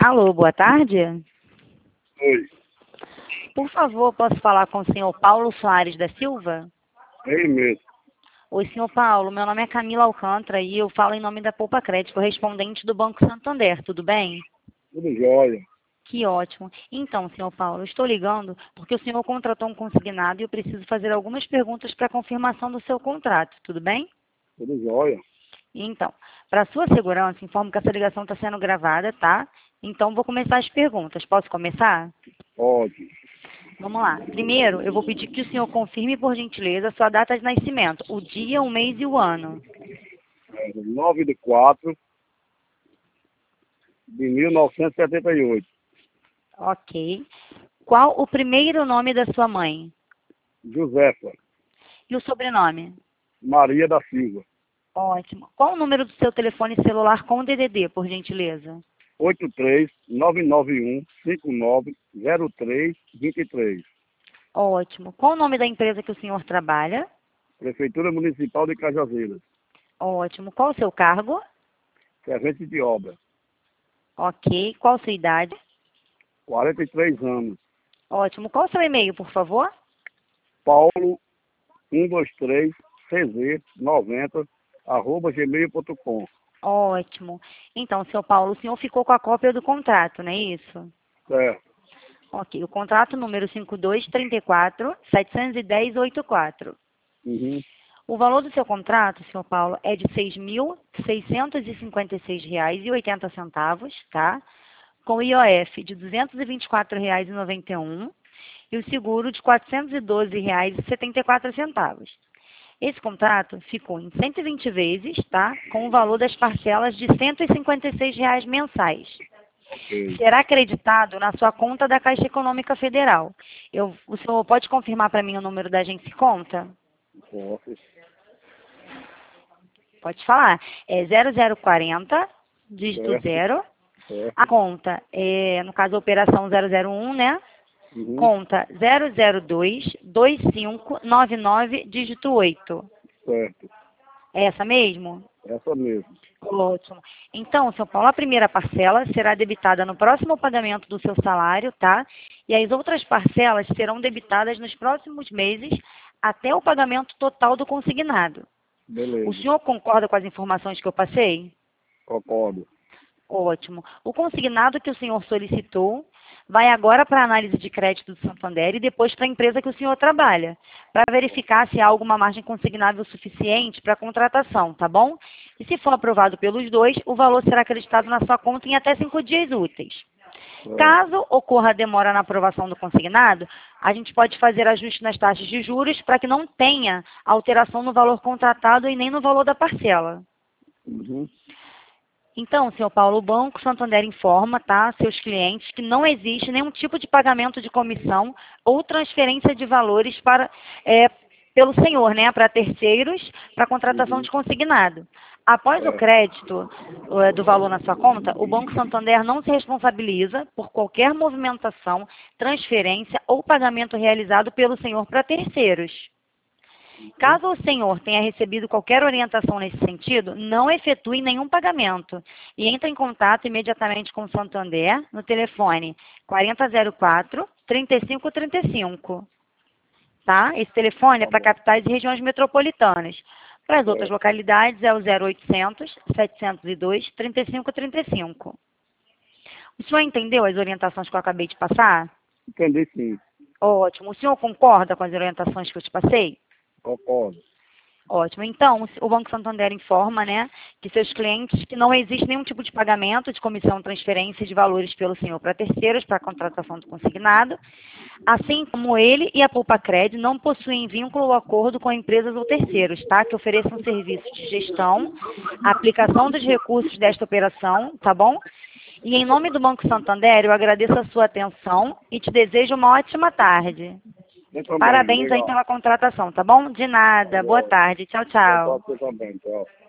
Alô, boa tarde. Oi, Por favor, posso falar com o senhor Paulo Soares da Silva? é ele mesmo. Oi, senhor Paulo, meu nome é Camila Alcântara e eu falo em nome da Poupa Crédito, correspondente do Banco Santander, tudo bem? Tudo jóia. Que ótimo. Então, senhor Paulo, eu estou ligando porque o senhor contratou um consignado e eu preciso fazer algumas perguntas para confirmação do seu contrato, tudo bem? Tudo jóia. Então, para sua segurança, informo que essa ligação está sendo gravada, tá? Então, vou começar as perguntas. Posso começar? Pode. Vamos lá. Primeiro, eu vou pedir que o senhor confirme, por gentileza, a sua data de nascimento, o dia, o mês e o ano. 9/4/1978. Ok. Qual o primeiro nome da sua mãe? Josefa E o sobrenome? Maria da Silva. Ótimo. Qual o número do seu telefone celular com DDD, por gentileza? 83-991-590323. Ótimo. Qual o nome da empresa que o senhor trabalha? Prefeitura Municipal de Cajazeiras. Ótimo. Qual o seu cargo? Servente de obra. Ok. Qual a sua idade? 43 anos. Ótimo. Qual o seu e-mail, por favor? Paulo 123cz90 @gmail.com. Ótimo. Então, seu Paulo, o senhor ficou com a cópia do contrato, não é isso? Certo. Ok, o contrato número 5234-710-84. Uhum. O valor do seu contrato, senhor Paulo, é de R$ 6.656,80, tá? Com IOF de R$ 224,91 e o seguro de R$ 412,74. Esse contrato ficou em 120 vezes, tá? Com o valor das parcelas de R$ 156 mensais. Ok. Será acreditado na sua conta da Caixa Econômica Federal. O senhor pode confirmar para mim o número da agência e conta? Posso. Pode falar. É 0040, dígito Certo. 0. Certo. A conta é, no caso, a operação 001, né? Uhum. Conta 002-2599, dígito 8. Certo. É essa mesmo? Essa mesmo. Ótimo. Então, seu Paulo, a primeira parcela será debitada no próximo pagamento do seu salário, tá? E as outras parcelas serão debitadas nos próximos meses até o pagamento total do consignado. O Beleza. senhor concorda com as informações que eu passei? Concordo. Ótimo. O consignado que o senhor solicitou vai agora para a análise de crédito do Santander e depois para a empresa que o senhor trabalha, para verificar se há alguma margem consignável suficiente para a contratação, tá bom? E se for aprovado pelos dois, o valor será acreditado na sua conta em até 5 dias úteis. Certo. Caso ocorra demora na aprovação do consignado, a gente pode fazer ajuste nas taxas de juros para que não tenha alteração no valor contratado e nem no valor da parcela. Uhum. Então, senhor Paulo, o Banco Santander informa, tá, seus clientes que não existe nenhum tipo de pagamento de comissão ou transferência de valores pelo senhor, né, para terceiros, para contratação Uhum. de consignado. Após o Certo. crédito do valor na sua conta, o Banco Santander não se responsabiliza por qualquer movimentação, transferência ou pagamento realizado pelo senhor para terceiros. Caso o senhor tenha recebido qualquer orientação nesse sentido, não efetue nenhum pagamento e entre em contato imediatamente com o Santander no telefone 4004-3535, tá? Esse telefone é Tá para bom. capitais e regiões metropolitanas. Para as outras Certo. localidades é o 0800-702-3535. O senhor entendeu as orientações que eu acabei de passar? Entendi sim. Ótimo. O senhor concorda com as orientações que eu te passei? Concordo. Ótimo. Então, o Banco Santander informa, né, que seus clientes que não existe nenhum tipo de pagamento de comissão, transferência de valores pelo senhor para terceiros, para a contratação do consignado, assim como ele e a Poupa Cred não possuem vínculo ou acordo com empresas ou terceiros, tá, que ofereçam serviços de gestão, aplicação dos recursos desta operação, tá bom? E em nome do Banco Santander, eu agradeço a sua atenção e te desejo uma ótima tarde. Eu também. Parabéns aí Obrigado. pela contratação, tá bom? De Tá nada. Boa bom. tarde. Tchau, Boa tchau. tarde você também. Tchau.